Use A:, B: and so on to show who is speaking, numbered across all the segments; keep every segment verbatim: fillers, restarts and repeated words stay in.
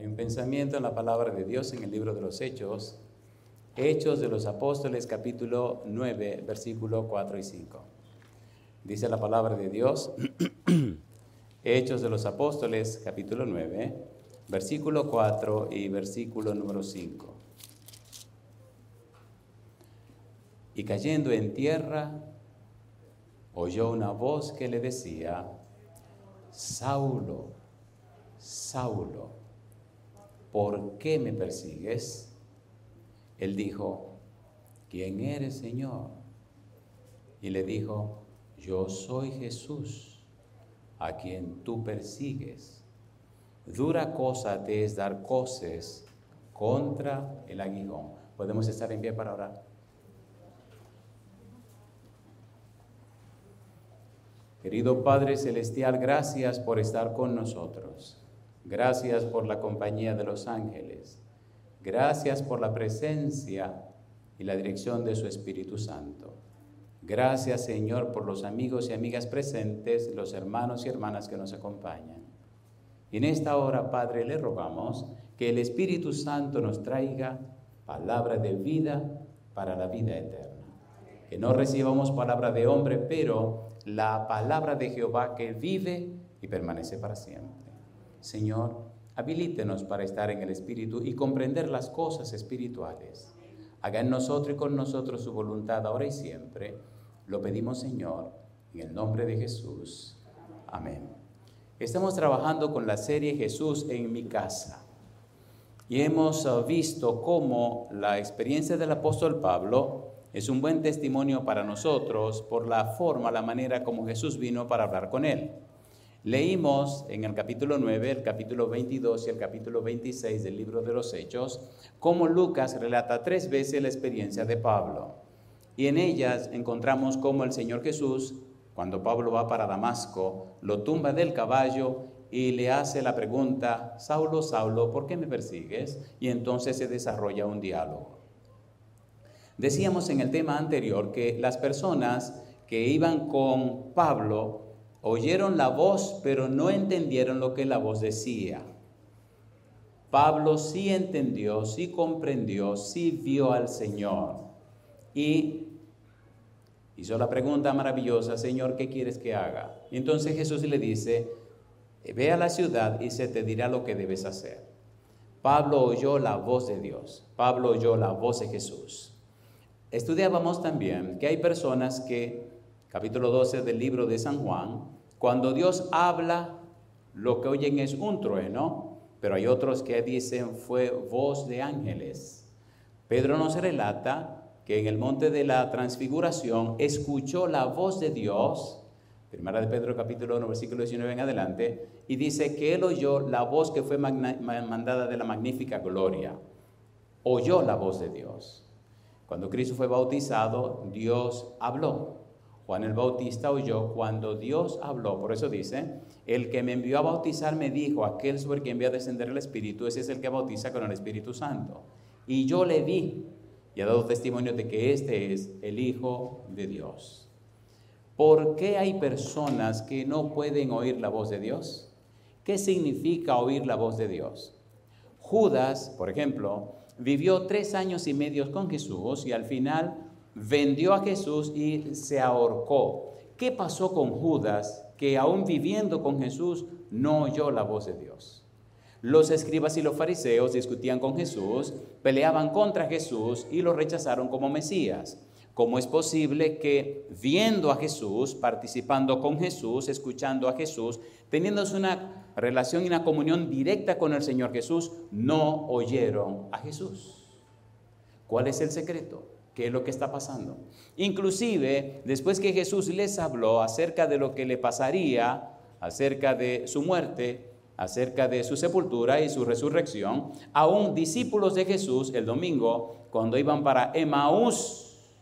A: Hay un pensamiento en la palabra de Dios en el libro de los Hechos, Hechos de los Apóstoles, capítulo nueve, versículo cuatro y cinco. Dice la palabra de Dios, Hechos de los Apóstoles, capítulo nueve, versículo cuatro y versículo número cinco. Y cayendo en tierra, oyó una voz que le decía, Saulo, Saulo, ¿por qué me persigues? Él dijo, ¿quién eres, Señor? Y le dijo, yo soy Jesús, a quien tú persigues. Dura cosa te es dar coces contra el aguijón. ¿Podemos estar en pie para orar? Querido Padre Celestial, gracias por estar con nosotros. Gracias por la compañía de los ángeles. Gracias por la presencia y la dirección de su Espíritu Santo. Gracias, Señor, por los amigos y amigas presentes, los hermanos y hermanas que nos acompañan. Y en esta hora, Padre, le rogamos que el Espíritu Santo nos traiga palabra de vida para la vida eterna. Que no recibamos palabra de hombre, pero la palabra de Jehová que vive y permanece para siempre. Señor, habilítenos para estar en el Espíritu y comprender las cosas espirituales. Haga en nosotros y con nosotros su voluntad ahora y siempre. Lo pedimos, Señor, en el nombre de Jesús. Amén. Estamos trabajando con la serie Jesús en mi casa. Y hemos visto cómo la experiencia del apóstol Pablo es un buen testimonio para nosotros por la forma, la manera como Jesús vino para hablar con él. Leímos en el capítulo nueve, el capítulo veintidós y el capítulo veintiséis del libro de los Hechos, cómo Lucas relata tres veces la experiencia de Pablo. Y en ellas encontramos cómo el Señor Jesús, cuando Pablo va para Damasco, lo tumba del caballo y le hace la pregunta, Saulo, Saulo, ¿por qué me persigues? Y entonces se desarrolla un diálogo. Decíamos en el tema anterior que las personas que iban con Pablo oyeron la voz, pero no entendieron lo que la voz decía. Pablo sí entendió, sí comprendió, sí vio al Señor. Y hizo la pregunta maravillosa, Señor, ¿qué quieres que haga? Y entonces Jesús le dice, ve a la ciudad y se te dirá lo que debes hacer. Pablo oyó la voz de Dios. Pablo oyó la voz de Jesús. Estudiábamos también que hay personas que, capítulo doce del libro de San Juan, cuando Dios habla, lo que oyen es un trueno, pero hay otros que dicen fue voz de ángeles. Pedro nos relata que en el monte de la transfiguración escuchó la voz de Dios, primera de Pedro capítulo uno, versículo diecinueve en adelante, y dice que él oyó la voz que fue magna- mandada de la magnífica gloria. Oyó la voz de Dios. Cuando Cristo fue bautizado, Dios habló. Juan el Bautista oyó cuando Dios habló. Por eso dice, el que me envió a bautizar me dijo, aquel sobre quien envió a descender el Espíritu, ese es el que bautiza con el Espíritu Santo. Y yo le vi y he dado testimonio de que este es el Hijo de Dios. ¿Por qué hay personas que no pueden oír la voz de Dios? ¿Qué significa oír la voz de Dios? Judas, por ejemplo, vivió tres años y medio con Jesús y al final vendió a Jesús y se ahorcó. ¿Qué pasó con Judas que aún viviendo con Jesús no oyó la voz de Dios? Los escribas y los fariseos discutían con Jesús, peleaban contra Jesús y lo rechazaron como Mesías. ¿Cómo es posible que viendo a Jesús, participando con Jesús, escuchando a Jesús, teniendo una relación y una comunión directa con el Señor Jesús, no oyeron a Jesús? ¿Cuál es el secreto? ¿Qué es lo que está pasando? Inclusive, después que Jesús les habló acerca de lo que le pasaría, acerca de su muerte, acerca de su sepultura y su resurrección, aún discípulos de Jesús el domingo, cuando iban para Emaús,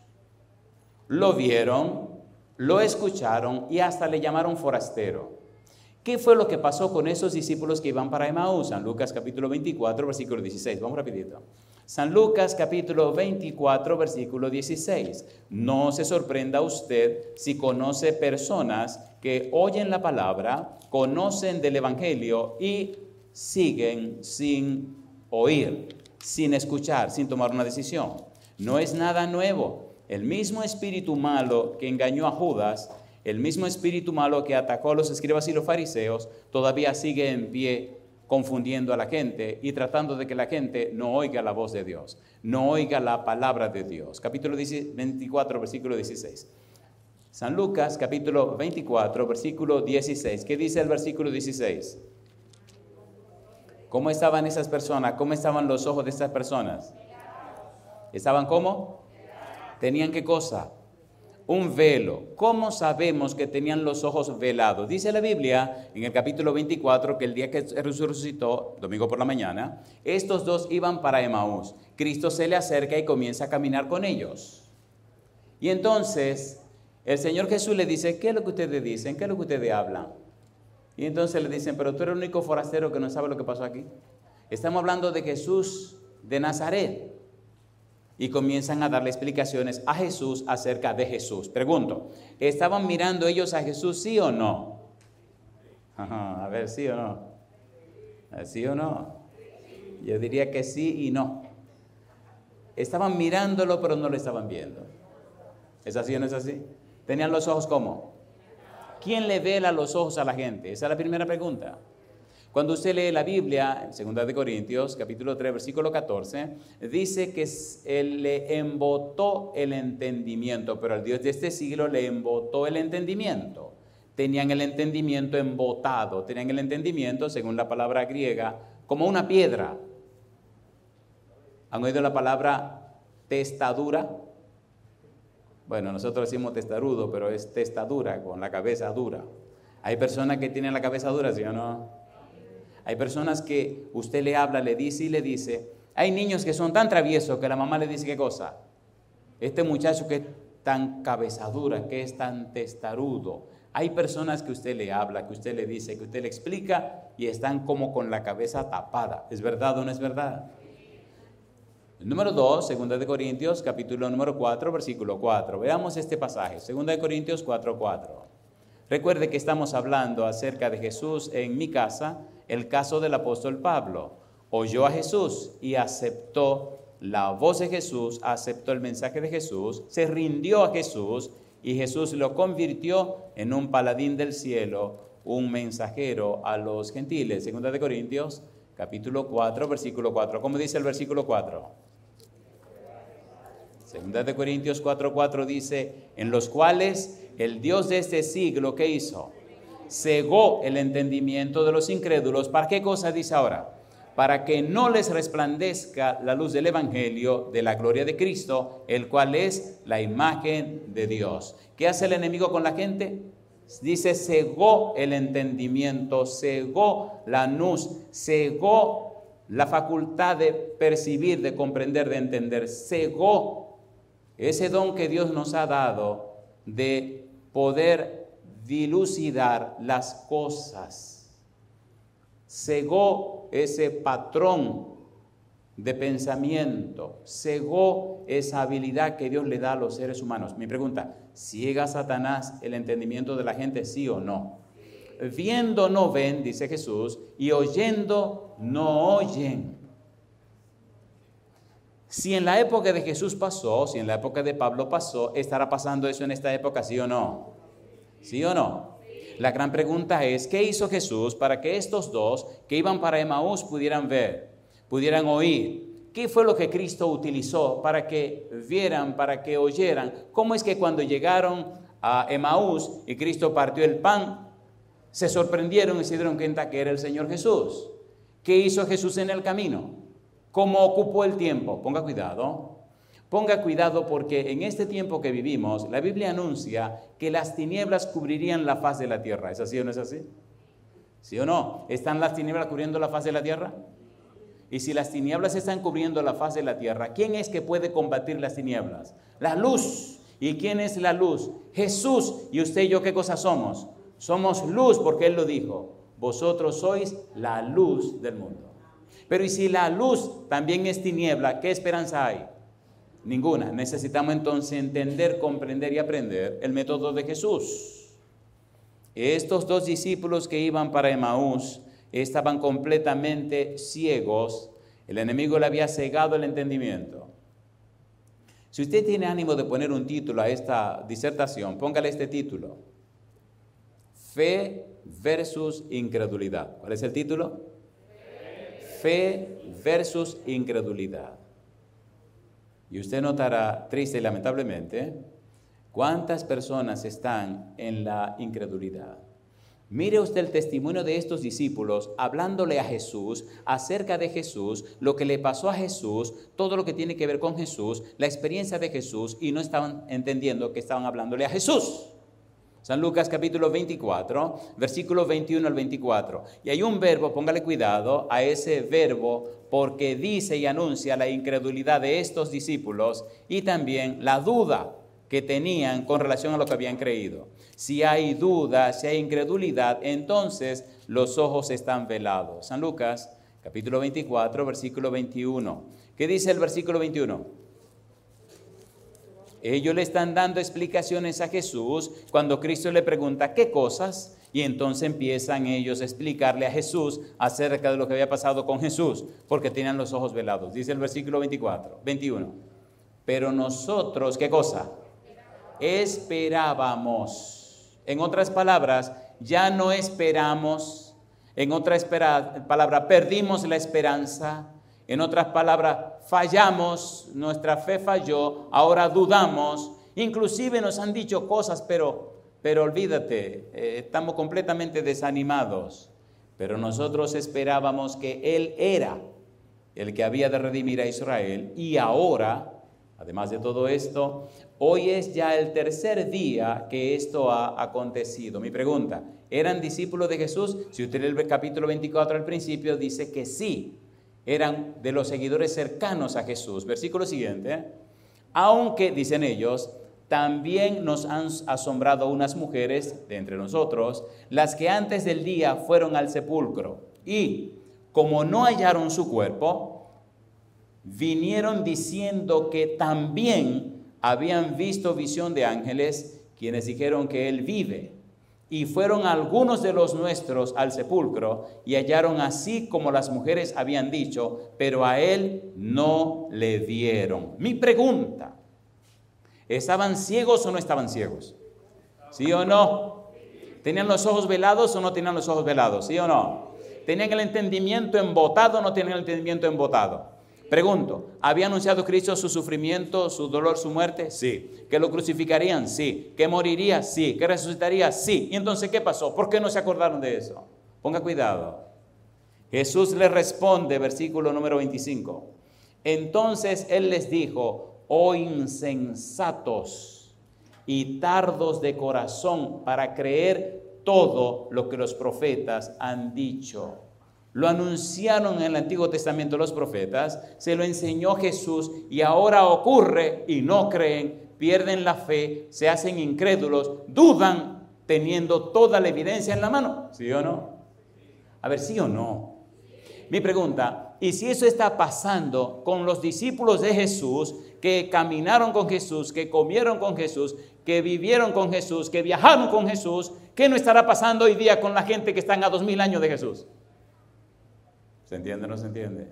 A: lo vieron, lo escucharon y hasta le llamaron forastero. ¿Qué fue lo que pasó con esos discípulos que iban para Emaús? San Lucas capítulo veinticuatro, versículo dieciséis. Vamos rapidito. San Lucas capítulo veinticuatro, versículo dieciséis. No se sorprenda usted si conoce personas que oyen la palabra, conocen del Evangelio y siguen sin oír, sin escuchar, sin tomar una decisión. No es nada nuevo. El mismo espíritu malo que engañó a Judas, el mismo espíritu malo que atacó a los escribas y los fariseos, todavía sigue en pie confundiendo a la gente y tratando de que la gente no oiga la voz de Dios, no oiga la palabra de Dios. Capítulo veinticuatro, versículo dieciséis. San Lucas, capítulo veinticuatro, versículo dieciséis. ¿Qué dice el versículo dieciséis? ¿Cómo estaban esas personas? ¿Cómo estaban los ojos de esas personas? ¿Estaban cómo? ¿Tenían qué cosa? Un velo. ¿Cómo sabemos que tenían los ojos velados? Dice la Biblia en el capítulo veinticuatro que el día que resucitó, domingo por la mañana, estos dos iban para Emaús. Cristo se le acerca y comienza a caminar con ellos. Y entonces el Señor Jesús le dice, ¿qué es lo que ustedes dicen? ¿Qué es lo que ustedes hablan? Y entonces le dicen, pero tú eres el único forastero que no sabe lo que pasó aquí. Estamos hablando de Jesús de Nazaret. Y comienzan a darle explicaciones a Jesús acerca de Jesús. Pregunto, ¿estaban mirando ellos a Jesús, sí o no? Ajá, a ver, ¿sí o no? ¿Sí o no? Yo diría que sí y no. Estaban mirándolo, pero no lo estaban viendo. ¿Es así o no es así? ¿Tenían los ojos cómo? ¿Quién le vela los ojos a la gente? Esa es la primera pregunta. Cuando usted lee la Biblia, en segunda de Corintios, capítulo tres, versículo catorce, dice que él le embotó el entendimiento, pero al Dios de este siglo le embotó el entendimiento. Tenían el entendimiento embotado, tenían el entendimiento, según la palabra griega, como una piedra. ¿Han oído la palabra testadura? Bueno, nosotros decimos testarudo, pero es testadura, con la cabeza dura. Hay personas que tienen la cabeza dura, ¿sí o no? Hay personas que usted le habla, le dice y le dice. Hay niños que son tan traviesos que la mamá le dice, ¿qué cosa? Este muchacho que es tan cabezadura, que es tan testarudo. Hay personas que usted le habla, que usted le dice, que usted le explica y están como con la cabeza tapada. ¿Es verdad o no es verdad? El número dos, segunda de Corintios, capítulo número cuatro, versículo cuatro. Veamos este pasaje, segunda de Corintios cuatro, cuatro. Recuerde que estamos hablando acerca de Jesús en mi casa, el caso del apóstol Pablo. Oyó a Jesús y aceptó la voz de Jesús, aceptó el mensaje de Jesús, se rindió a Jesús y Jesús lo convirtió en un paladín del cielo, un mensajero a los gentiles. Segunda de Corintios, capítulo cuatro, versículo cuatro. ¿Cómo dice el versículo cuatro? Segunda de Corintios cuatro, cuatro dice, en los cuales el Dios de este siglo, ¿qué hizo? Cegó el entendimiento de los incrédulos. ¿Para qué cosa dice ahora? Para que no les resplandezca la luz del Evangelio de la gloria de Cristo, el cual es la imagen de Dios. ¿Qué hace el enemigo con la gente? Dice, cegó el entendimiento, cegó la luz, cegó la facultad de percibir, de comprender, de entender, cegó ese don que Dios nos ha dado de poder dilucidar las cosas. Cegó ese patrón de pensamiento, cegó esa habilidad que Dios le da a los seres humanos. Mi pregunta, ¿ciega Satanás el entendimiento de la gente, sí o no? Viendo no ven, dice Jesús, y oyendo no oyen. Si en la época de Jesús pasó, si en la época de Pablo pasó, ¿estará pasando eso en esta época, sí o no? ¿Sí o no? La gran pregunta es, ¿qué hizo Jesús para que estos dos que iban para Emaús pudieran ver, pudieran oír? ¿Qué fue lo que Cristo utilizó para que vieran, para que oyeran? ¿Cómo es que cuando llegaron a Emaús y Cristo partió el pan, se sorprendieron y se dieron cuenta que era el Señor Jesús? ¿Qué hizo Jesús en el camino? ¿Cómo ocupó el tiempo? Ponga cuidado. Ponga cuidado porque en este tiempo que vivimos, la Biblia anuncia que las tinieblas cubrirían la faz de la tierra. ¿Es así o no es así? ¿Sí o no? ¿Están las tinieblas cubriendo la faz de la tierra? Y si las tinieblas están cubriendo la faz de la tierra, ¿quién es que puede combatir las tinieblas? La luz. ¿Y quién es la luz? Jesús. ¿Y usted y yo qué cosa somos? Somos luz porque Él lo dijo. Vosotros sois la luz del mundo. Pero ¿y si la luz también es tiniebla? ¿Qué esperanza hay? Ninguna. Necesitamos entonces entender, comprender y aprender el método de Jesús. Estos dos discípulos que iban para Emaús, estaban completamente ciegos. El enemigo le había cegado el entendimiento. Si usted tiene ánimo de poner un título a esta disertación, póngale este título: Fe versus incredulidad. ¿Cuál es el título? Fe versus incredulidad. Y usted notará, triste y lamentablemente, cuántas personas están en la incredulidad. Mire usted el testimonio de estos discípulos hablándole a Jesús, acerca de Jesús, lo que le pasó a Jesús, todo lo que tiene que ver con Jesús, la experiencia de Jesús, y no estaban entendiendo que estaban hablándole a Jesús. San Lucas capítulo veinticuatro, versículos veintiuno al veinticuatro. Y hay un verbo, póngale cuidado a ese verbo, porque dice y anuncia la incredulidad de estos discípulos y también la duda que tenían con relación a lo que habían creído. Si hay duda, si hay incredulidad, entonces los ojos están velados. San Lucas capítulo veinticuatro, versículo veintiuno. ¿Qué dice el versículo veintiuno? Ellos le están dando explicaciones a Jesús cuando Cristo le pregunta ¿qué cosas? Y entonces empiezan ellos a explicarle a Jesús acerca de lo que había pasado con Jesús, porque tenían los ojos velados. Dice el versículo veinticuatro, veintiuno. Pero nosotros, ¿qué cosa? Esperábamos. En otras palabras, ya no esperamos. En otras palabras, perdimos la esperanza. En otras palabras, fallamos, nuestra fe falló, ahora dudamos, inclusive nos han dicho cosas, pero, pero olvídate, eh, estamos completamente desanimados. Pero nosotros esperábamos que Él era el que había de redimir a Israel, y ahora, además de todo esto, hoy es ya el tercer día que esto ha acontecido. Mi pregunta, ¿eran discípulos de Jesús? Si usted lee el capítulo veinticuatro al principio, dice que sí. Eran de los seguidores cercanos a Jesús. Versículo siguiente. Aunque, dicen ellos, también nos han asombrado unas mujeres de entre nosotros, las que antes del día fueron al sepulcro y, como no hallaron su cuerpo, vinieron diciendo que también habían visto visión de ángeles, quienes dijeron que Él vive. Y fueron algunos de los nuestros al sepulcro y hallaron así como las mujeres habían dicho, pero a Él no le vieron. Mi pregunta, ¿estaban ciegos o no estaban ciegos? ¿Sí o no? ¿Tenían los ojos velados o no tenían los ojos velados? ¿Sí o no? ¿Tenían el entendimiento embotado o no tenían el entendimiento embotado? Pregunto, ¿había anunciado Cristo su sufrimiento, su dolor, su muerte? Sí. ¿Que lo crucificarían? Sí. ¿Que moriría? Sí. ¿Que resucitaría? Sí. ¿Y entonces qué pasó? ¿Por qué no se acordaron de eso? Ponga cuidado. Jesús les responde, versículo número veinticinco. Entonces Él les dijo, oh insensatos y tardos de corazón para creer todo lo que los profetas han dicho. Lo anunciaron en el Antiguo Testamento los profetas, se lo enseñó Jesús y ahora ocurre y no creen, pierden la fe, se hacen incrédulos, dudan teniendo toda la evidencia en la mano. ¿Sí o no? A ver, ¿sí o no? Mi pregunta, ¿y si eso está pasando con los discípulos de Jesús que caminaron con Jesús, que comieron con Jesús, que vivieron con Jesús, que viajaron con Jesús? ¿Qué no estará pasando hoy día con la gente que están a dos mil años de Jesús? ¿Se entiende o no se entiende?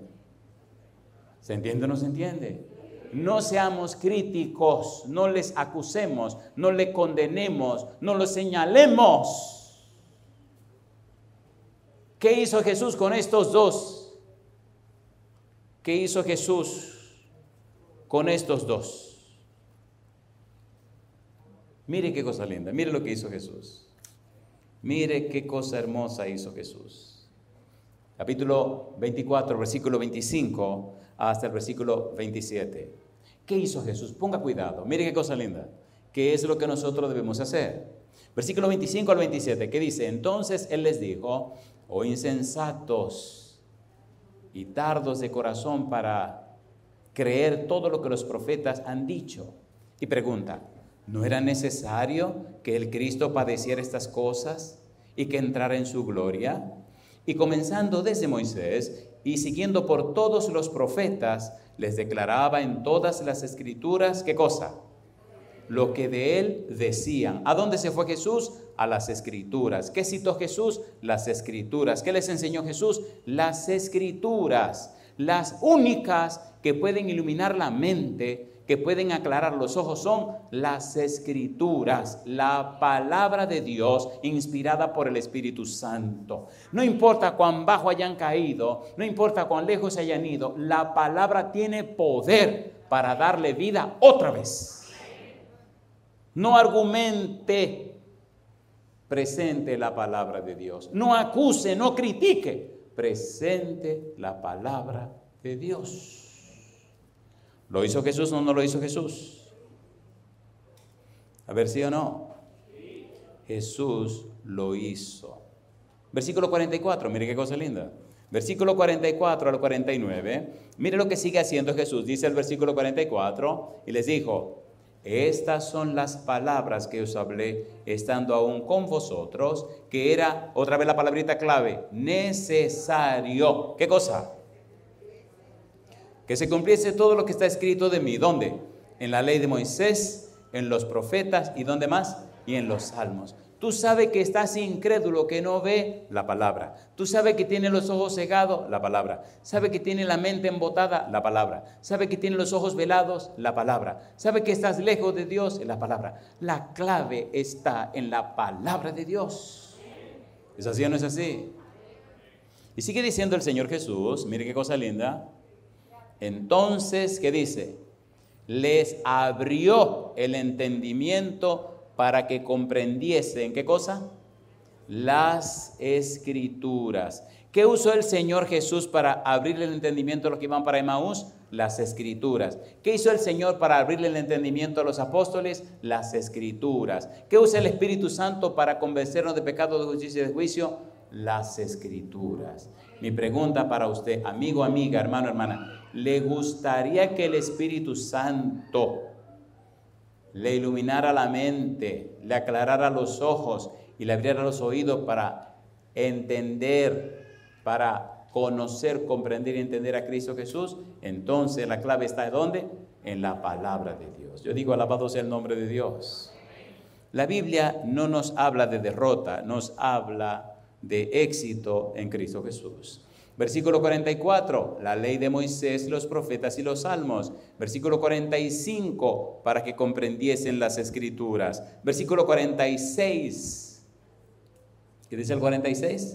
A: ¿Se entiende o no se entiende? No seamos críticos, no les acusemos, no les condenemos, no los señalemos. ¿Qué hizo Jesús con estos dos? ¿Qué hizo Jesús con estos dos? Mire qué cosa linda, mire lo que hizo Jesús. Mire qué cosa hermosa hizo Jesús. Capítulo veinticuatro, versículo veinticinco hasta el versículo veintisiete. ¿Qué hizo Jesús? Ponga cuidado, mire qué cosa linda. ¿Qué es lo que nosotros debemos hacer? Versículo veinticinco al veintisiete, ¿qué dice? Entonces Él les dijo, oh insensatos y tardos de corazón para creer todo lo que los profetas han dicho. Y pregunta, ¿no era necesario que el Cristo padeciera estas cosas y que entrara en su gloria? Y comenzando desde Moisés y siguiendo por todos los profetas, les declaraba en todas las escrituras, ¿qué cosa? lo que de él decían. ¿A dónde se fue Jesús? A las Escrituras. ¿Qué citó Jesús? Las Escrituras. ¿Qué les enseñó Jesús? Las Escrituras. Las únicas que pueden iluminar la mente, que pueden aclarar los ojos, son las Escrituras, la palabra de Dios inspirada por el Espíritu Santo. No importa cuán bajo hayan caído, no importa cuán lejos hayan ido, la palabra tiene poder para darle vida otra vez. No argumente, presente la palabra de Dios. No acuse, no critique, presente la palabra de Dios. ¿Lo hizo Jesús o no lo hizo Jesús? A ver, ¿sí o no? Sí. Jesús lo hizo. Versículo cuarenta y cuatro, mire qué cosa linda. Versículo cuarenta y cuatro al cuarenta y nueve. Mire lo que sigue haciendo Jesús. Dice el versículo cuarenta y cuatro, y les dijo: estas son las palabras que os hablé estando aún con vosotros, que era, otra vez la palabrita clave, necesario. ¿Qué cosa? Que se cumpliese todo lo que está escrito de mí. ¿Dónde? En la ley de Moisés, en los profetas, ¿y dónde más? Y en los salmos. Tú sabes que estás incrédulo, que no ve la palabra. Tú sabes que tiene los ojos cegados, la palabra. Sabe que tiene la mente embotada, la palabra. Sabe que tiene los ojos velados, la palabra. Sabe que estás lejos de Dios, la palabra. La clave está en la palabra de Dios. ¿Es así o no es así? Y sigue diciendo el Señor Jesús, mire qué cosa linda. Entonces, ¿qué dice? Les abrió el entendimiento para que comprendiesen, ¿qué cosa? Las Escrituras. ¿Qué usó el Señor Jesús para abrirle el entendimiento a los que iban para Emaús? Las Escrituras. ¿Qué hizo el Señor para abrirle el entendimiento a los apóstoles? Las Escrituras. ¿Qué usa el Espíritu Santo para convencernos de pecado, de justicia y de juicio? Las Escrituras. Mi pregunta para usted, amigo, amiga, hermano, hermana, ¿le gustaría que el Espíritu Santo le iluminara la mente, le aclarara los ojos y le abriera los oídos para entender, para conocer, comprender y entender a Cristo Jesús? Entonces la clave está ¿en dónde? En la palabra de Dios. Yo digo, alabado sea el nombre de Dios. La Biblia no nos habla de derrota, nos habla de éxito en Cristo Jesús. Versículo cuarenta y cuatro, la ley de Moisés, los profetas y los salmos. Versículo cuarenta y cinco, para que comprendiesen las Escrituras. Versículo cuarenta y seis. ¿Qué dice el cuarenta y seis?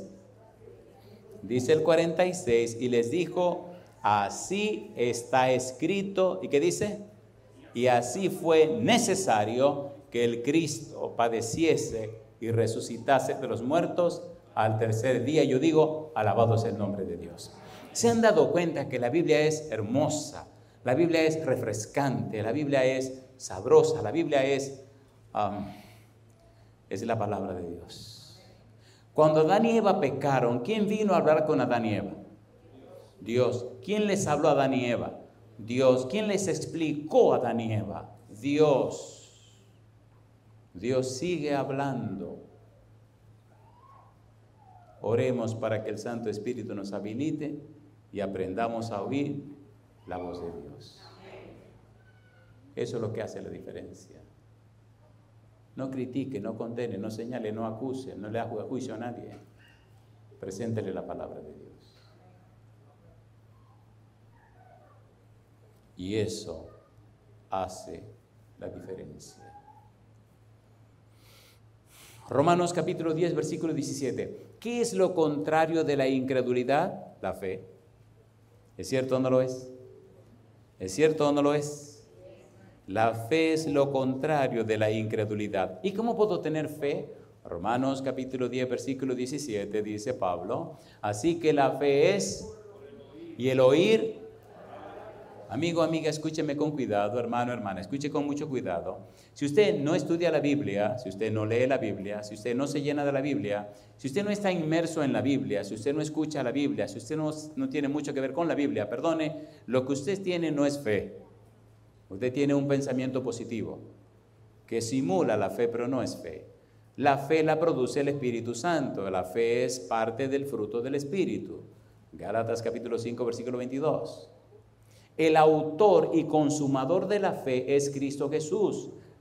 A: Dice el cuarenta y seis, y les dijo, así está escrito. ¿Y qué dice? Y así fue necesario que el Cristo padeciese y resucitase de los muertos al tercer día. Yo digo, alabado sea el nombre de Dios. ¿Se han dado cuenta que la Biblia es hermosa? La Biblia es refrescante, la Biblia es sabrosa, la Biblia es, um, es la palabra de Dios. Cuando Adán y Eva pecaron, ¿quién vino a hablar con Adán y Eva? Dios. ¿Quién les habló a Adán y Eva? Dios. ¿Quién les explicó a Adán y Eva? Dios. Dios sigue hablando. Oremos para que el Santo Espíritu nos habilite y aprendamos a oír la voz de Dios. Eso es lo que hace la diferencia. No critique, no condene, no señale, no acuse, no le haga juicio a nadie. Preséntele la palabra de Dios. Y eso hace la diferencia. Romanos capítulo diez, versículo diecisiete. ¿Qué es lo contrario de la incredulidad? La fe. ¿Es cierto o no lo es? ¿Es cierto o no lo es? La fe es lo contrario de la incredulidad. ¿Y cómo puedo tener fe? Romanos capítulo diez, versículo diecisiete, dice Pablo, así que la fe es, y el oír. Amigo, amiga, escúcheme con cuidado, hermano, hermana, escuche con mucho cuidado. Si usted no estudia la Biblia, si usted no lee la Biblia, si usted no se llena de la Biblia, si usted no está inmerso en la Biblia, si usted no escucha la Biblia, si usted no, no tiene mucho que ver con la Biblia, perdone, lo que usted tiene no es fe. Usted tiene un pensamiento positivo que simula la fe, pero no es fe. La fe la produce el Espíritu Santo. La fe es parte del fruto del Espíritu. Gálatas capítulo cinco, versículo veintidós. El autor y consumador de la fe es Cristo Jesús.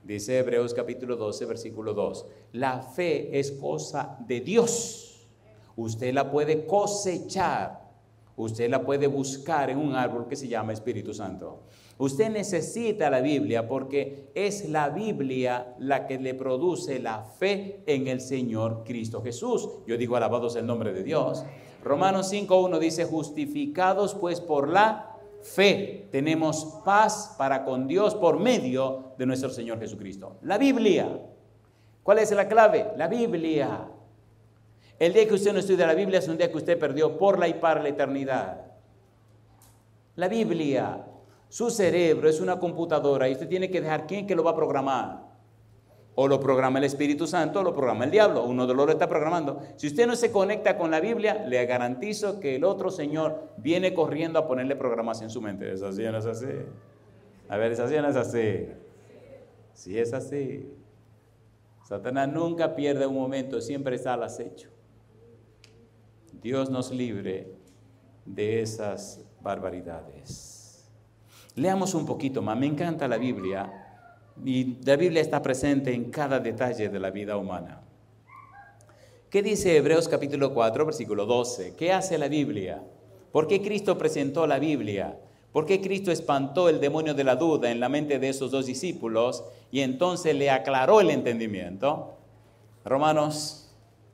A: Dice Hebreos capítulo doce, versículo dos. La fe es cosa de Dios. Usted la puede cosechar. Usted la puede buscar en un árbol que se llama Espíritu Santo. Usted necesita la Biblia porque es la Biblia la que le produce la fe en el Señor Cristo Jesús. Yo digo, alabado sea el nombre de Dios. Romanos cinco uno dice, justificados pues por la fe, tenemos paz para con Dios por medio de nuestro Señor Jesucristo. La Biblia. ¿Cuál es la clave? La Biblia. El día que usted no estudia la Biblia es un día que usted perdió por la y para la eternidad. La Biblia. Su cerebro es una computadora y usted tiene que dejar quién que lo va a programar. O lo programa el Espíritu Santo o lo programa el diablo. Uno de los lo está programando. Si usted no se conecta con la Biblia, le garantizo que el otro señor viene corriendo a ponerle programación en su mente. ¿Es así o no es así? A ver, ¿es así o no es así? Sí, es así. Satanás nunca pierde un momento, siempre está al acecho. Dios nos libre de esas barbaridades. Leamos un poquito más. Me encanta la Biblia. Y la Biblia está presente en cada detalle de la vida humana. ¿Qué dice Hebreos capítulo cuatro, versículo doce? ¿Qué hace la Biblia? ¿Por qué Cristo presentó la Biblia? ¿Por qué Cristo espantó el demonio de la duda en la mente de esos dos discípulos y entonces le aclaró el entendimiento? Romanos,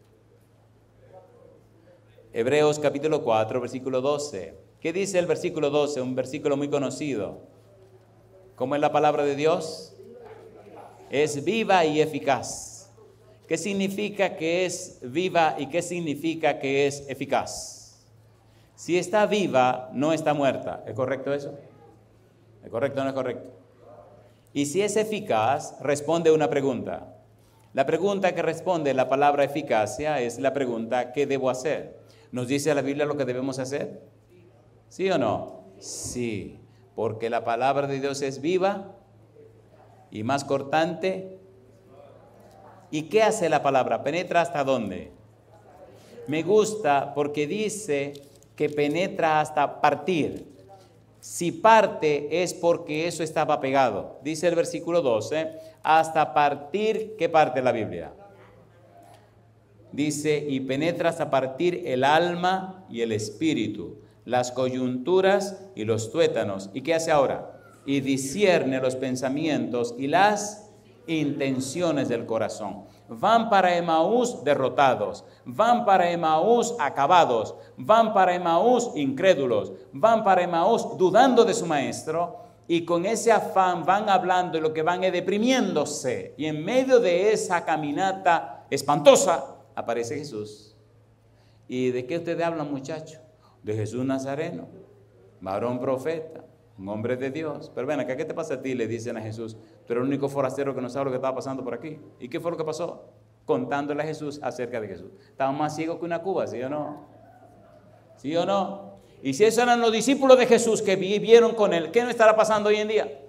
A: Hebreos capítulo cuatro, versículo doce. ¿Qué dice el versículo doce? Un versículo muy conocido. ¿Cómo es la palabra de Dios? Es viva y eficaz. ¿Qué significa que es viva y qué significa que es eficaz? Si está viva, no está muerta. ¿Es correcto eso? ¿Es correcto o no es correcto? Y si es eficaz, responde una pregunta. La pregunta que responde la palabra eficacia es la pregunta, ¿qué debo hacer? ¿Nos dice la Biblia lo que debemos hacer? ¿Sí o no? Sí, porque la palabra de Dios es viva y más cortante. ¿Y qué hace la palabra? ¿Penetra hasta dónde? Me gusta porque dice que penetra hasta partir. Si parte es porque eso estaba pegado. Dice el versículo doce, hasta partir, ¿qué parte la Biblia? Dice, y penetra hasta partir el alma y el espíritu, las coyunturas y los tuétanos. ¿Y qué hace ahora? Y discierne los pensamientos y las intenciones del corazón. Van para Emaús derrotados, van para Emaús acabados, van para Emaús incrédulos, van para Emaús dudando de su maestro, y con ese afán van hablando y lo que van es deprimiéndose. Y en medio de esa caminata espantosa aparece Jesús. ¿Y de qué ustedes hablan, muchachos? De Jesús Nazareno, varón profeta, un hombre de Dios. Pero ven acá, ¿qué te pasa a ti? Le dicen a Jesús. Tú eres el único forastero que no sabe lo que estaba pasando por aquí. ¿Y qué fue lo que pasó? Contándole a Jesús acerca de Jesús. Estaban más ciegos que una cuba, ¿sí o no? ¿Sí o no? Y si esos eran los discípulos de Jesús que vivieron con él, ¿qué no estará pasando hoy en día?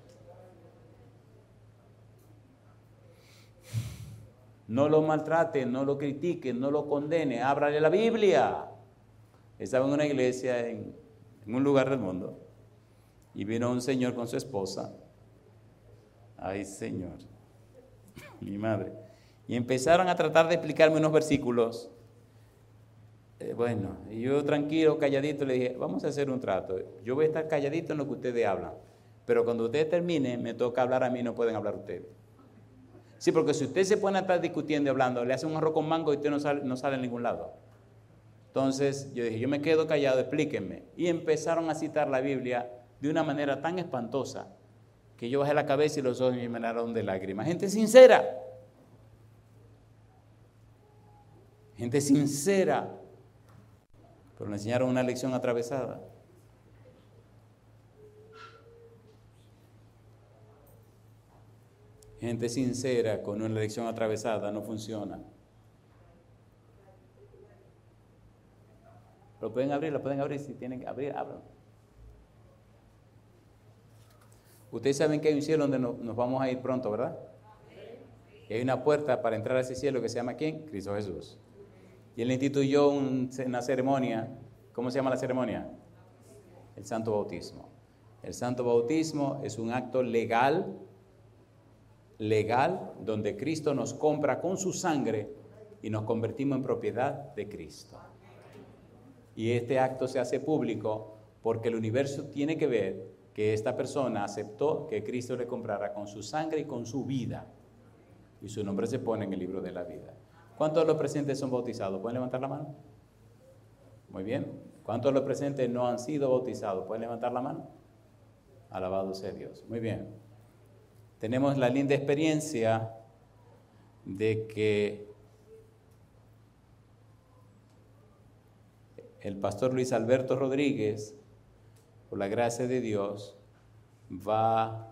A: No lo maltrate, no lo critique, no lo condene, ábrale la Biblia. Estaba en una iglesia en, en un lugar del mundo y vino un señor con su esposa. Ay, Señor, mi madre. Y empezaron a tratar de explicarme unos versículos. Eh, bueno, y yo tranquilo, calladito, le dije, vamos a hacer un trato. Yo voy a estar calladito en lo que ustedes hablan, pero cuando ustedes terminen, me toca hablar a mí, no pueden hablar ustedes. Sí, porque si ustedes se ponen a estar discutiendo y hablando, le hacen un arroz con mango y usted no sale, no sale en ningún lado. Entonces yo dije, yo me quedo callado, explíquenme. Y empezaron a citar la Biblia de una manera tan espantosa que yo bajé la cabeza y los ojos me llenaron de lágrimas. Gente sincera. Gente sincera. Pero le enseñaron una lección atravesada. Gente sincera con una lección atravesada no funciona. Lo pueden abrir, lo pueden abrir, si tienen que abrir, abran. Ustedes saben que hay un cielo donde nos, nos vamos a ir pronto, ¿verdad? Y hay una puerta para entrar a ese cielo que se llama ¿quién? Cristo Jesús. Y él instituyó un, una ceremonia. ¿Cómo se llama la ceremonia? El Santo Bautismo. El Santo Bautismo es un acto legal legal donde Cristo nos compra con su sangre y nos convertimos en propiedad de Cristo. Y este acto se hace público porque el universo tiene que ver que esta persona aceptó que Cristo le comprara con su sangre y con su vida. Y su nombre se pone en el libro de la vida. ¿Cuántos de los presentes son bautizados? ¿Pueden levantar la mano? Muy bien. ¿Cuántos de los presentes no han sido bautizados? ¿Pueden levantar la mano? Alabado sea Dios. Muy bien. Tenemos la linda experiencia de que el pastor Luis Alberto Rodríguez, por la gracia de Dios, va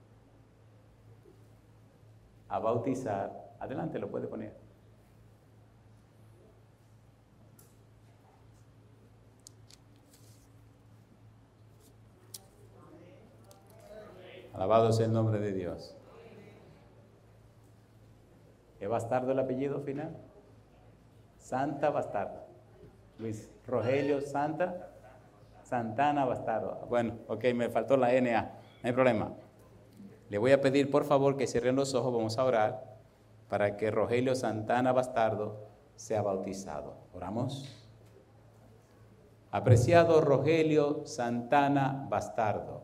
A: a bautizar. Adelante, lo puede poner. Alabado sea el nombre de Dios. ¿Es Bastardo el apellido final? Santa Bastardo. Luis Rogelio Santa Santana Bastardo. Bueno, ok, me faltó la N A, no hay problema. Le voy a pedir por favor que cierren los ojos, vamos a orar para que Rogelio Santana Bastardo sea bautizado. ¿Oramos? Apreciado Rogelio Santana Bastardo,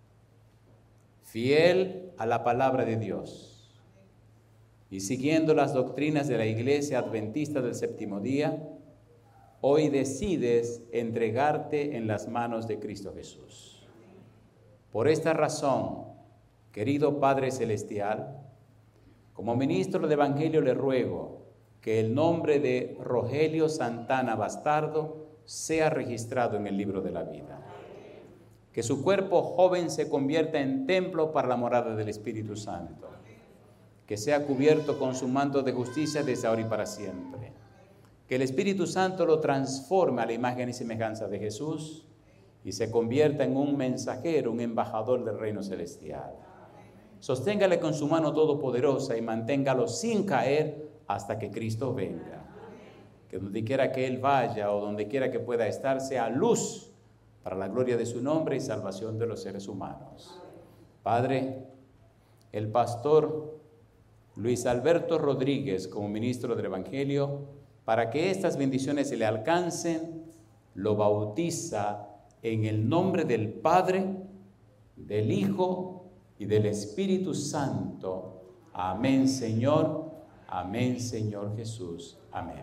A: fiel a la palabra de Dios y siguiendo las doctrinas de la Iglesia Adventista del Séptimo Día, hoy decides entregarte en las manos de Cristo Jesús. Por esta razón, querido Padre Celestial, como ministro del Evangelio le ruego que el nombre de Rogelio Santana Bastardo sea registrado en el libro de la vida. Que su cuerpo joven se convierta en templo para la morada del Espíritu Santo. Que sea cubierto con su manto de justicia desde ahora y para siempre. Que el Espíritu Santo lo transforme a la imagen y semejanza de Jesús y se convierta en un mensajero, un embajador del reino celestial. Sosténgale con su mano todopoderosa y manténgalo sin caer hasta que Cristo venga. Que donde quiera que Él vaya o donde quiera que pueda estar, sea luz para la gloria de su nombre y salvación de los seres humanos. Padre, el pastor Luis Alberto Rodríguez, como ministro del Evangelio, para que estas bendiciones se le alcancen, lo bautiza en el nombre del Padre, del Hijo y del Espíritu Santo. Amén, Señor. Amén, Señor Jesús. Amén.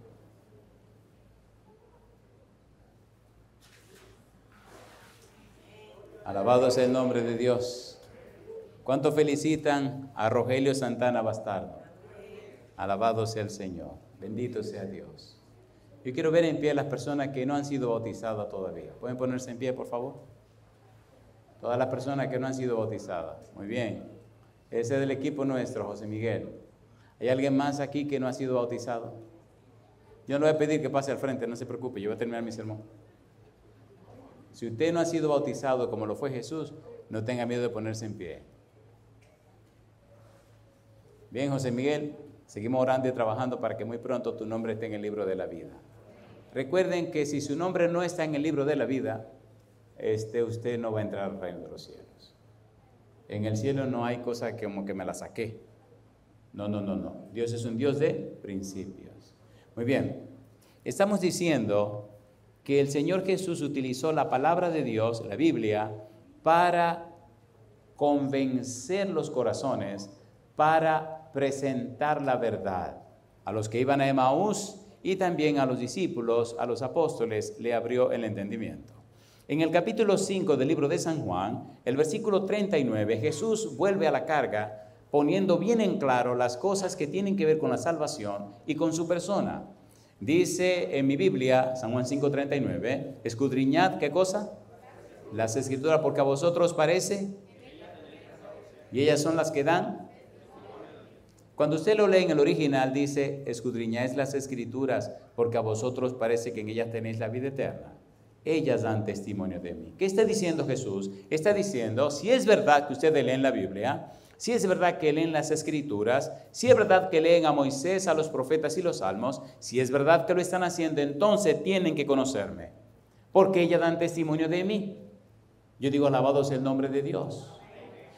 A: Alabado sea el nombre de Dios. ¿Cuántos felicitan a Rogelio Santana Bastardo? Alabado sea el Señor. Bendito sea Dios. Yo quiero ver en pie a las personas que no han sido bautizadas todavía. ¿Pueden ponerse en pie, por favor? Todas las personas que no han sido bautizadas. Muy bien. Ese es del equipo nuestro, José Miguel. ¿Hay alguien más aquí que no ha sido bautizado? Yo no le voy a pedir que pase al frente, no se preocupe, yo voy a terminar mi sermón. Si usted no ha sido bautizado como lo fue Jesús, no tenga miedo de ponerse en pie. Bien, José Miguel. Seguimos orando y trabajando para que muy pronto tu nombre esté en el libro de la vida. Recuerden que si su nombre no está en el libro de la vida, este, usted no va a entrar al reino de los cielos. En el cielo no hay cosa que como que me la saqué. No, no, no, no. Dios es un Dios de principios. Muy bien. Estamos diciendo que el Señor Jesús utilizó la palabra de Dios, la Biblia, para convencer los corazones, para presentar la verdad. A los que iban a Emaús y también a los discípulos, a los apóstoles, le abrió el entendimiento. En el capítulo cinco del libro de San Juan, el versículo treinta y nueve, Jesús vuelve a la carga poniendo bien en claro las cosas que tienen que ver con la salvación y con su persona. Dice en mi Biblia, San Juan cinco, treinta y nueve, escudriñad, ¿qué cosa? Las Escrituras, porque a vosotros parece, y ellas son las que dan. Cuando usted lo lee en el original, dice, escudriñáis las Escrituras, porque a vosotros parece que en ellas tenéis la vida eterna. Ellas dan testimonio de mí. ¿Qué está diciendo Jesús? Está diciendo, si es verdad que ustedes leen la Biblia, si es verdad que leen las Escrituras, si es verdad que leen a Moisés, a los profetas y los salmos, si es verdad que lo están haciendo, entonces tienen que conocerme, porque ellas dan testimonio de mí. Yo digo, alabado sea el nombre de Dios.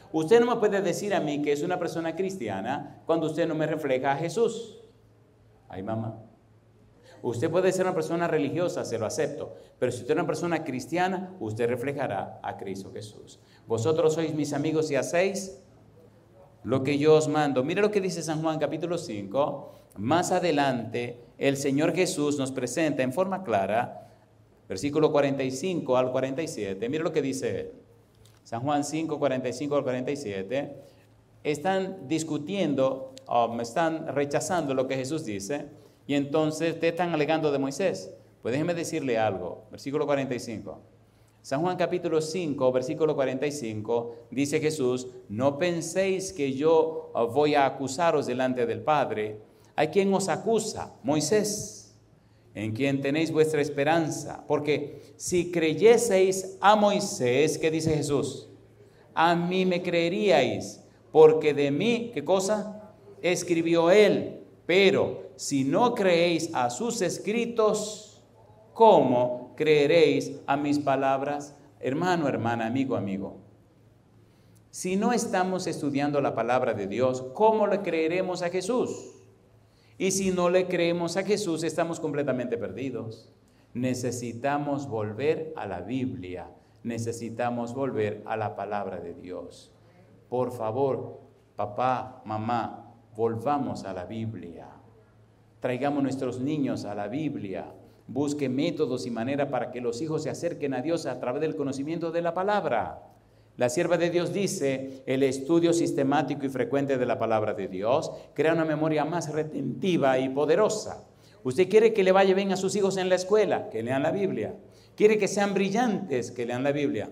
A: Usted no me puede decir a mí que es una persona cristiana cuando usted no me refleja a Jesús. Ay, mamá. Usted puede ser una persona religiosa, se lo acepto, pero si usted es una persona cristiana, usted reflejará a Cristo Jesús. Vosotros sois mis amigos y hacéis lo que yo os mando. Mire lo que dice San Juan capítulo cinco. Más adelante, el Señor Jesús nos presenta en forma clara, versículo cuarenta y cinco al cuarenta y siete. Mire lo que dice él. San Juan cinco, cuarenta y cinco al cuarenta y siete. Están discutiendo, um, están rechazando lo que Jesús dice, y entonces te están alegando de Moisés. Pues déjeme decirle algo. Versículo cuarenta y cinco. San Juan capítulo cinco, versículo cuarenta y cinco, dice Jesús, no penséis que yo voy a acusaros delante del Padre. Hay quien os acusa, Moisés, en quien tenéis vuestra esperanza. Porque si creyeseis a Moisés, ¿qué dice Jesús? A mí me creeríais, porque de mí, ¿qué cosa? Escribió él. Pero si no creéis a sus escritos, ¿cómo creeréis a mis palabras? Hermano, hermana, amigo, amigo. Si no estamos estudiando la palabra de Dios, ¿cómo le creeremos a Jesús? Y si no le creemos a Jesús, estamos completamente perdidos. Necesitamos volver a la Biblia. Necesitamos volver a la palabra de Dios. Por favor, papá, mamá, volvamos a la Biblia. Traigamos nuestros niños a la Biblia. Busque métodos y maneras para que los hijos se acerquen a Dios a través del conocimiento de la palabra. La sierva de Dios dice, el estudio sistemático y frecuente de la palabra de Dios crea una memoria más retentiva y poderosa. Usted quiere que le vaya bien a sus hijos en la escuela, que lean la Biblia. Quiere que sean brillantes, que lean la Biblia.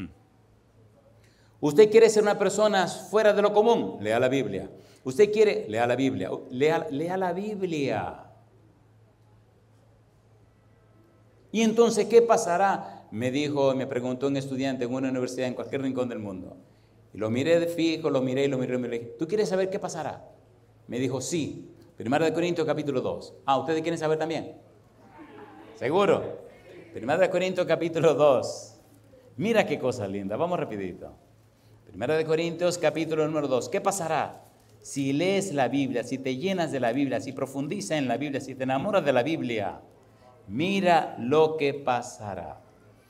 A: Usted quiere ser una persona fuera de lo común, lea la Biblia. Usted quiere, lea la Biblia, lea, lea la Biblia. Y entonces, ¿qué pasará? Me dijo, me preguntó un estudiante en una universidad en cualquier rincón del mundo. Y lo miré de fijo, lo miré y lo miré y me dije, ¿tú quieres saber qué pasará? Me dijo, sí. Primera de Corintios capítulo dos. Ah, ¿ustedes quieren saber también? ¿Seguro? Primera de Corintios capítulo dos. Mira qué cosa linda, vamos rapidito. Primera de Corintios capítulo número dos. ¿Qué pasará? Si lees la Biblia, si te llenas de la Biblia, si profundizas en la Biblia, si te enamoras de la Biblia, mira lo que pasará.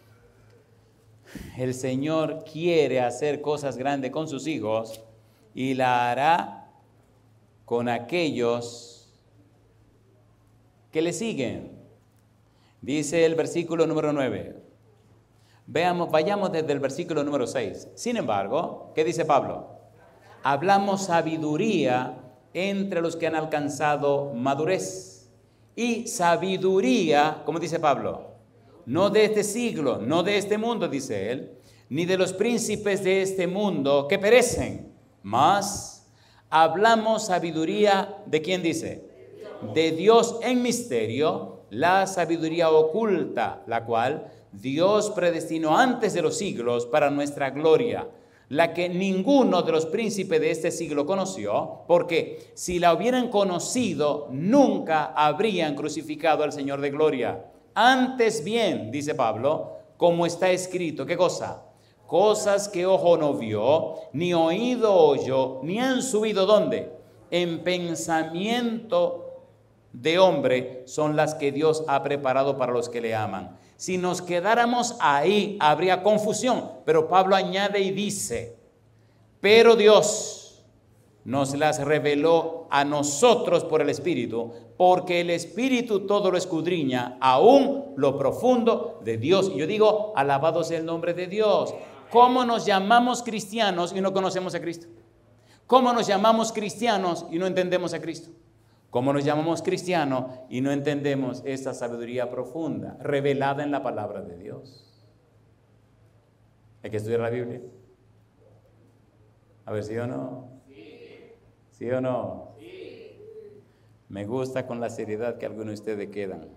A: El Señor quiere hacer cosas grandes con sus hijos y la hará con aquellos que le siguen. Dice el versículo número nueve. Veamos, vayamos desde el versículo número seis. Sin embargo, ¿qué dice Pablo? Hablamos sabiduría entre los que han alcanzado madurez. Y sabiduría, ¿cómo dice Pablo? No de este siglo, no de este mundo, dice él, ni de los príncipes de este mundo que perecen. Mas hablamos sabiduría, ¿de quién dice? De Dios en misterio, la sabiduría oculta, la cual Dios predestinó antes de los siglos para nuestra gloria, la que ninguno de los príncipes de este siglo conoció, porque si la hubieran conocido, nunca habrían crucificado al Señor de gloria. Antes bien, dice Pablo, como está escrito, ¿qué cosa? Cosas que ojo no vio, ni oído oyó, ni han subido, ¿dónde? En pensamiento de hombre son las que Dios ha preparado para los que le aman. Si nos quedáramos ahí, habría confusión. Pero Pablo añade y dice, pero Dios nos las reveló a nosotros por el Espíritu, porque el Espíritu todo lo escudriña, aún lo profundo de Dios. Y yo digo, alabado sea el nombre de Dios. ¿Cómo nos llamamos cristianos y no conocemos a Cristo? ¿Cómo nos llamamos cristianos y no entendemos a Cristo? ¿Cómo nos llamamos cristianos y no entendemos esta sabiduría profunda, revelada en la palabra de Dios? Hay que estudiar la Biblia. A ver, ¿sí o no? Sí. ¿Sí o no? Sí. Me gusta con la seriedad que algunos de ustedes quedan.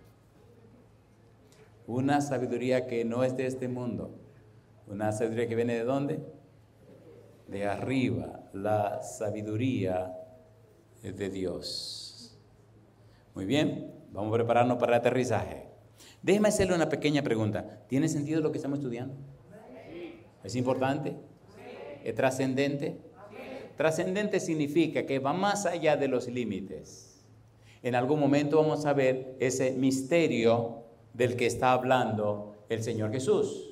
A: Una sabiduría que no es de este mundo. Una sabiduría que viene ¿de dónde? De arriba. La sabiduría de Dios. Muy bien, vamos a prepararnos para el aterrizaje. Déjeme hacerle una pequeña pregunta. ¿Tiene sentido lo que estamos estudiando? Sí. ¿Es importante? Sí. ¿Es trascendente? Trascendente significa que va más allá de los límites. En algún momento vamos a ver ese misterio del que está hablando el Señor Jesús.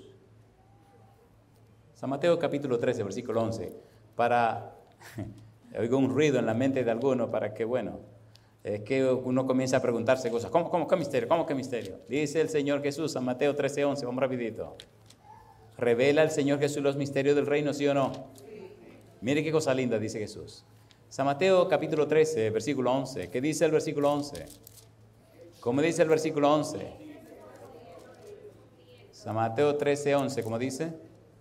A: San Mateo capítulo trece, versículo once. Para, oigo un ruido en la mente de alguno para que, bueno, es que uno comienza a preguntarse cosas. ¿Cómo, cómo, qué misterio? ¿Cómo, qué misterio? Dice el Señor Jesús, San Mateo trece, once, vamos rapidito. ¿Revela el Señor Jesús los misterios del reino, sí o no? Mire qué cosa linda dice Jesús. San Mateo capítulo trece, versículo once. ¿Qué dice el versículo once? ¿Cómo dice el versículo once? San Mateo trece, once, ¿cómo dice?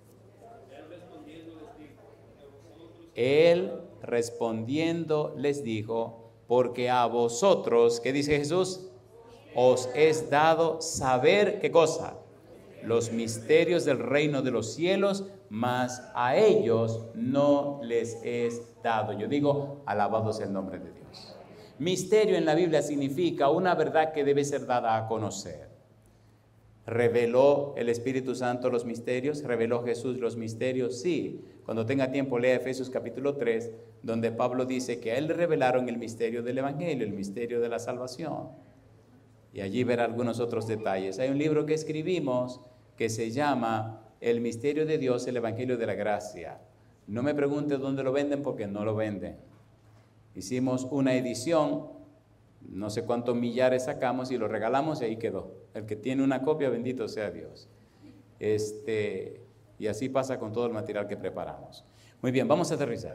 A: Él respondiendo les dijo, porque a vosotros, ¿qué dice Jesús? Os es dado saber, ¿qué cosa? Los misterios del reino de los cielos, mas a ellos no les es dado. Yo digo, alabado sea el nombre de Dios. Misterio en la Biblia significa una verdad que debe ser dada a conocer. ¿Reveló el Espíritu Santo los misterios? ¿Reveló Jesús los misterios? Sí. Cuando tenga tiempo, lea Efesios capítulo tres, donde Pablo dice que a él le revelaron el misterio del Evangelio, el misterio de la salvación. Y allí verá algunos otros detalles. Hay un libro que escribimos que se llama El misterio de Dios, el Evangelio de la Gracia. No me pregunte dónde lo venden porque no lo venden. Hicimos una edición, no sé cuántos millares sacamos y lo regalamos y ahí quedó. El que tiene una copia, bendito sea Dios. Este, y así pasa con todo el material que preparamos. Muy bien, vamos a aterrizar.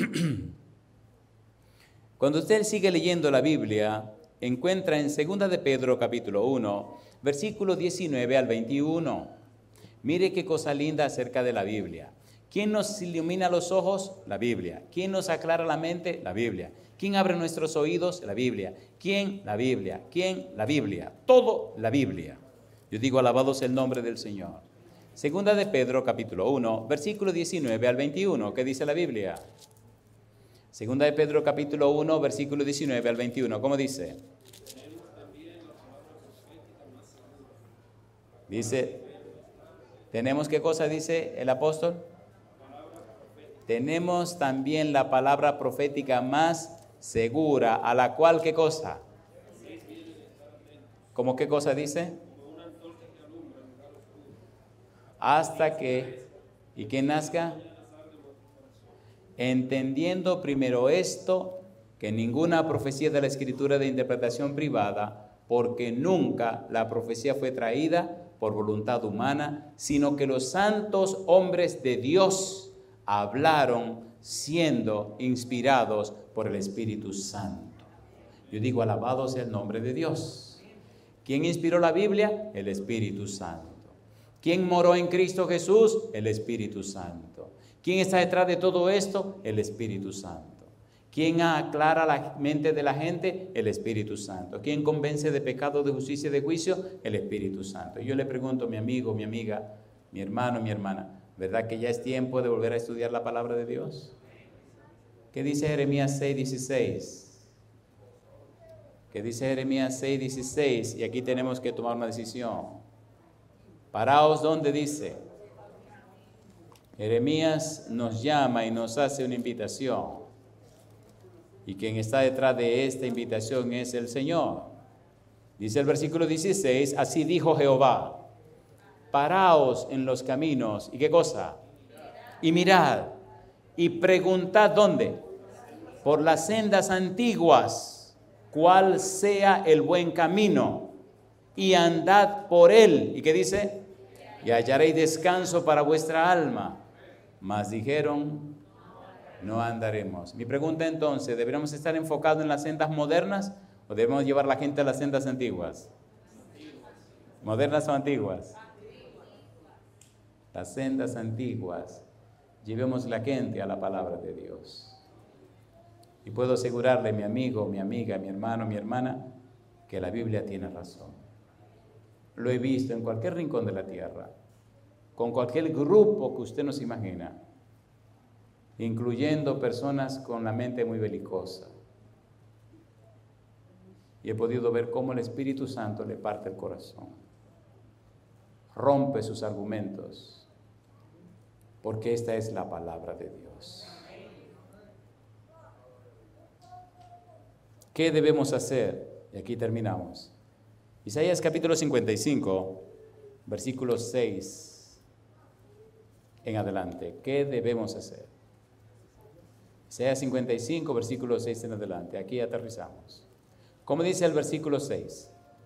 A: Cuando usted sigue leyendo la Biblia, encuentra en segunda de Pedro capítulo uno, versículo diecinueve al veintiuno. Mire qué cosa linda acerca de la Biblia. ¿Quién nos ilumina los ojos? La Biblia. ¿Quién nos aclara la mente? La Biblia. ¿Quién abre nuestros oídos? La Biblia. ¿Quién? La Biblia. ¿Quién? La Biblia. Todo la Biblia. Yo digo, alabado sea el nombre del Señor. Segunda de Pedro, capítulo uno, versículo diecinueve al veintiuno. ¿Qué dice la Biblia? Segunda de Pedro, capítulo uno, versículo diecinueve al veintiuno. ¿Cómo dice? Dice, ¿tenemos qué cosa dice el apóstol? Tenemos también la palabra profética más segura, a la cual, ¿qué cosa? ¿Cómo qué cosa dice? Hasta que, ¿y que nazca? Entendiendo primero esto, que ninguna profecía de la Escritura de interpretación privada, porque nunca la profecía fue traída por voluntad humana, sino que los santos hombres de Dios hablaron siendo inspirados por el Espíritu Santo. Yo digo, alabado sea el nombre de Dios. ¿Quién inspiró la Biblia? El Espíritu Santo. ¿Quién moró en Cristo Jesús? El Espíritu Santo. ¿Quién está detrás de todo esto? El Espíritu Santo. ¿Quién aclara la mente de la gente? El Espíritu Santo. ¿Quién convence de pecado, de justicia y de juicio? El Espíritu Santo. Yo le pregunto, mi amigo, mi amiga, mi hermano, mi hermana, ¿verdad que ya es tiempo de volver a estudiar la palabra de Dios? ¿Qué dice Jeremías seis dieciséis? ¿Qué dice Jeremías seis dieciséis? Y aquí tenemos que tomar una decisión. Paraos donde dice. Jeremías nos llama y nos hace una invitación. Y quien está detrás de esta invitación es el Señor. Dice el versículo dieciséis, así dijo Jehová, paraos en los caminos, ¿y qué cosa? Y mirad, y preguntad, ¿dónde? Por las sendas antiguas, cuál sea el buen camino, y andad por él. ¿Y qué dice? Y hallaréis descanso para vuestra alma. Mas dijeron, no andaremos. Mi pregunta entonces, ¿deberíamos estar enfocados en las sendas modernas o debemos llevar a la gente a las sendas antiguas? ¿Modernas o antiguas? Las sendas antiguas. Llevemos la gente a la palabra de Dios. Y puedo asegurarle, mi amigo, mi amiga, mi hermano, mi hermana, que la Biblia tiene razón. Lo he visto en cualquier rincón de la tierra, con cualquier grupo que usted nos imagina, incluyendo personas con la mente muy belicosa. Y he podido ver cómo el Espíritu Santo le parte el corazón, rompe sus argumentos, porque esta es la palabra de Dios. ¿Qué debemos hacer? Y aquí terminamos. Isaías capítulo cincuenta y cinco, versículo seis en adelante. ¿Qué debemos hacer? Isaías cincuenta y cinco, versículo seis en adelante. Aquí aterrizamos. ¿Cómo dice el versículo seis?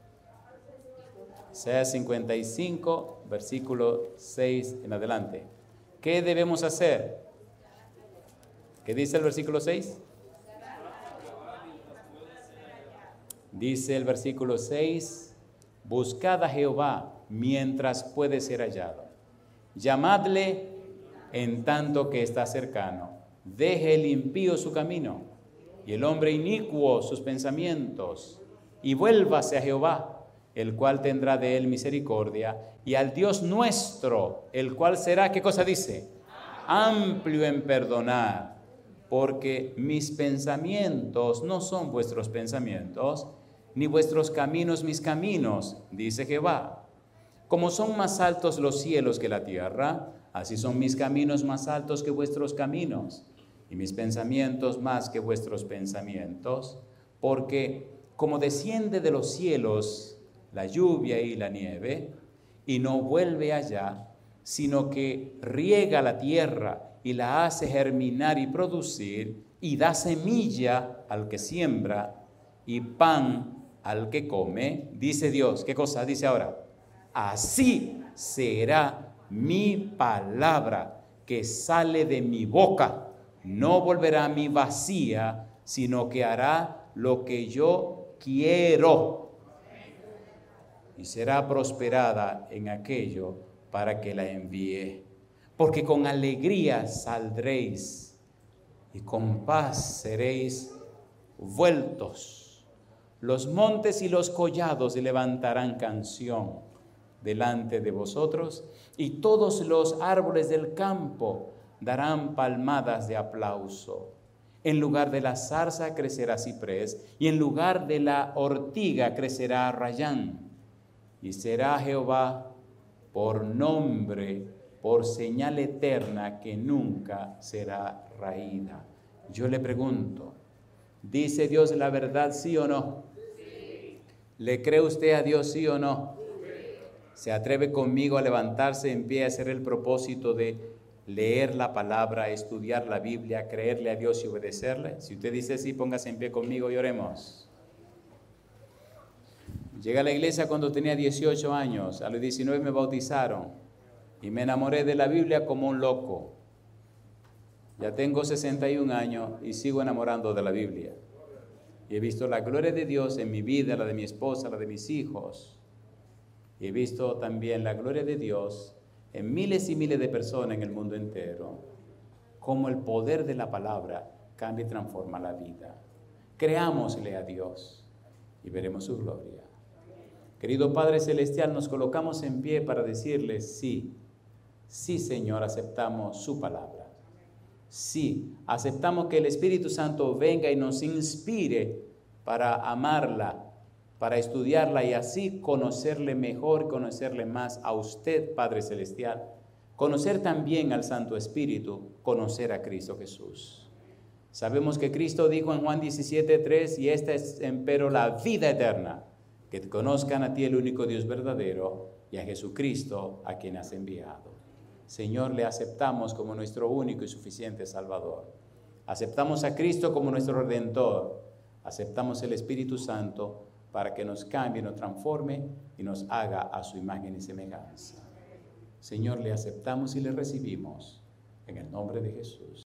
A: Isaías cincuenta y cinco, versículo seis en adelante. ¿Qué debemos hacer? ¿Qué dice el versículo seis? Dice el versículo seis, buscad a Jehová mientras puede ser hallado. Llamadle en tanto que está cercano. Deje el impío su camino y el hombre inicuo sus pensamientos, y vuélvase a Jehová, el cual tendrá de él misericordia, y al Dios nuestro, el cual será, ¿qué cosa dice? Amplio en perdonar, porque mis pensamientos no son vuestros pensamientos, ni vuestros caminos mis caminos, dice Jehová. Como son más altos los cielos que la tierra, así son mis caminos más altos que vuestros caminos, y mis pensamientos más que vuestros pensamientos, porque como desciende de los cielos la lluvia y la nieve, y no vuelve allá, sino que riega la tierra y la hace germinar y producir, y da semilla al que siembra, y pan al que come, dice Dios. ¿Qué cosa dice ahora? Así será mi palabra que sale de mi boca. No volverá a mí vacía, sino que hará lo que yo quiero. Y será prosperada en aquello para que la envíe. Porque con alegría saldréis y con paz seréis vueltos. Los montes y los collados levantarán canción delante de vosotros, y todos los árboles del campo darán palmadas de aplauso. En lugar de la zarza crecerá ciprés, y en lugar de la ortiga crecerá rayán. Y será Jehová por nombre, por señal eterna que nunca será raída. Yo le pregunto, ¿dice Dios la verdad, sí o no? Sí. ¿Le cree usted a Dios, sí o no? Sí. ¿Se atreve conmigo a levantarse en pie, a hacer el propósito de leer la palabra, estudiar la Biblia, creerle a Dios y obedecerle? Si usted dice sí, póngase en pie conmigo y oremos. Llegué a la iglesia cuando tenía dieciocho años, a los diecinueve me bautizaron y me enamoré de la Biblia como un loco. Ya tengo sesenta y un años y sigo enamorando de la Biblia. Y he visto la gloria de Dios en mi vida, la de mi esposa, la de mis hijos. Y he visto también la gloria de Dios en miles y miles de personas en el mundo entero. Cómo el poder de la palabra cambia y transforma la vida. Creámosle a Dios y veremos su gloria. Querido Padre Celestial, nos colocamos en pie para decirle sí, sí Señor, aceptamos su palabra. Sí, aceptamos que el Espíritu Santo venga y nos inspire para amarla, para estudiarla y así conocerle mejor, conocerle más a usted, Padre Celestial, conocer también al Santo Espíritu, conocer a Cristo Jesús. Sabemos que Cristo dijo en Juan diecisiete tres, y esta es empero la vida eterna, que te conozcan a ti, el único Dios verdadero, y a Jesucristo, a quien has enviado. Señor, le aceptamos como nuestro único y suficiente Salvador. Aceptamos a Cristo como nuestro Redentor. Aceptamos el Espíritu Santo para que nos cambie, nos transforme y nos haga a su imagen y semejanza. Señor, le aceptamos y le recibimos en el nombre de Jesús.